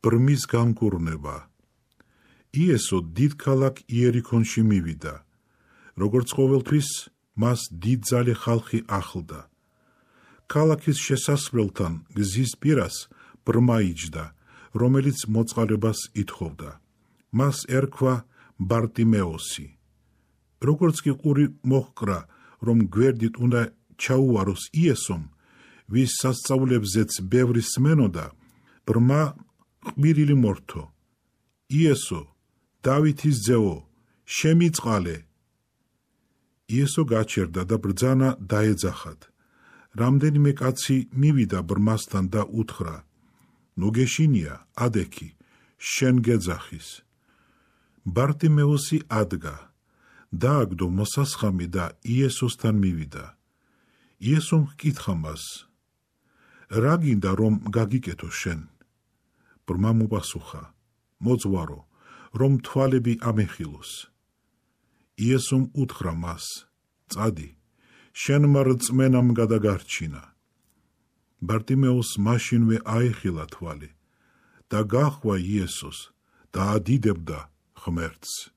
ბრმის გამკურნება. იესო დიდ ქალაქ იერიქონში მივიდა. როგორც ყოველთვის, მას დიდძალი ხალხი ახლდა. ქალაქის შესასვლელთან გზის პირას ბრმა იჯდა, რომელიც მოწყალებას ითხოვდა. მას ერქვა ბარტიმეოსი. როგორც კი ყური მოჰკრა, რომ გვერდით უნდა ჩაუაროს იესომ, ვის სასწაულებზეც ბევრი სმენოდა, ბრმა ყვირილი მორთო. იესო, დავითის ძეო, შემიწყალე. იესო გაჩერდა და ბრძანა დაეძახათ. რამდენიმე კაცი მივიდა ბრმასთან და უთხრა: ნუ გეშინია, ადექი, შენ გეძახის. ბარტიმეოსი ადგა, დააგდო მოსასხამი და იესოსთან მივიდა. იესომ ჰკითხა მას: რა გინდა რომ გაგიკეთო შენ? ბრმამ უპასუხა: მოძღვარო, რომ თვალები ამეხილოს. იესომ უთხრა მას: წადი, შენმა რწმენამ გადაგარჩინა. ბარტიმეოს მაშინვე აეხილა თვალი და გაჰყვა იესოს და ადიდებდა ღმერთს.